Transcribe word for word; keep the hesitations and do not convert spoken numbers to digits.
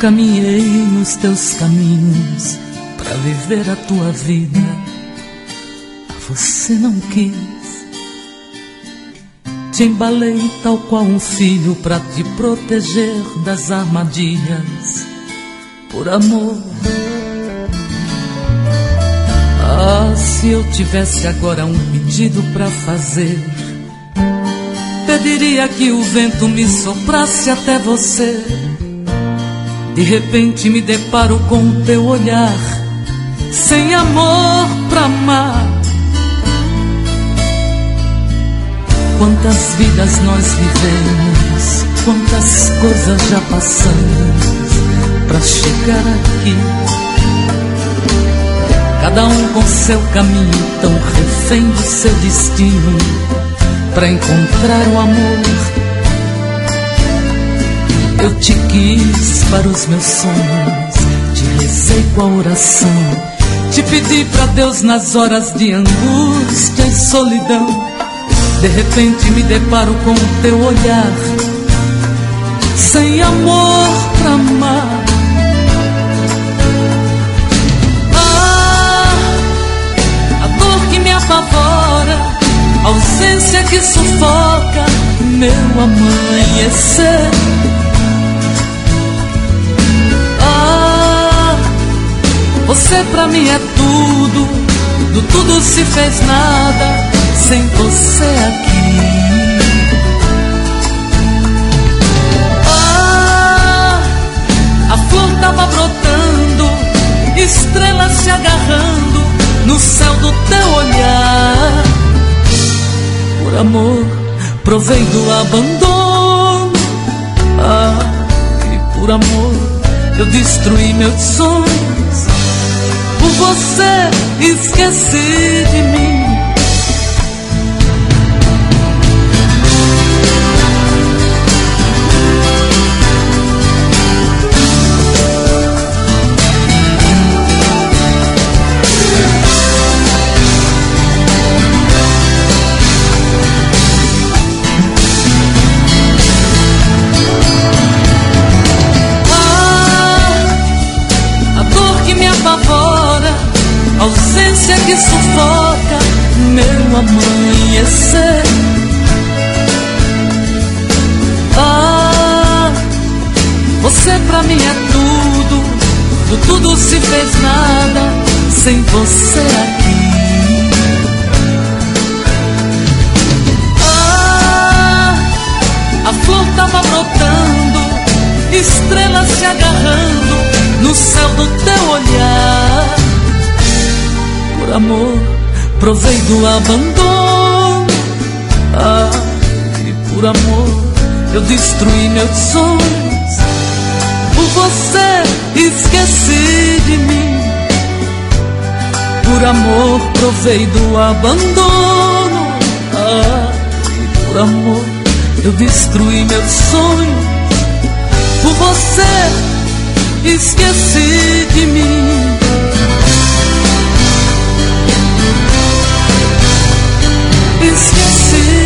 caminhei nos teus caminhos pra viver a tua vida, você não quis. Te embalei tal qual um filho pra te proteger das armadilhas, por amor. Ah, se eu tivesse agora um pedido pra fazer, pediria que o vento me soprasse até você. De repente me deparo com o teu olhar, sem amor pra amar. Quantas vidas nós vivemos, quantas coisas já passamos pra chegar aqui. Cada um com seu caminho, tão refém do seu destino, pra encontrar o amor. Eu te quis para os meus sonhos, te rezei com a oração, te pedi pra Deus nas horas de angústia e solidão. De repente me deparo com o teu olhar, sem amor pra amar. Ah, a dor que me apavora, a ausência que sufoca meu amanhecer. Ah, você pra mim é tudo, do tudo se fez nada sem você aqui. Ah, a flor tava brotando, estrelas se agarrando no céu do teu olhar. Por amor, provei do abandono. Ah, e por amor, eu destruí meus sonhos. Por você, esqueci de mim. A ausência que sufoca meu amanhecer. Ah, você pra mim é tudo, do tudo se fez nada sem você aqui. Ah, a flor tava brotando, estrelas se agarrando no céu do teu olhar. Por amor, provei do abandono. Ah, e por amor, eu destruí meus sonhos. Por você, esqueci de mim. Por amor, provei do abandono. Ah, e por amor, eu destruí meus sonhos. Por você, esqueci de mim. Esqueci.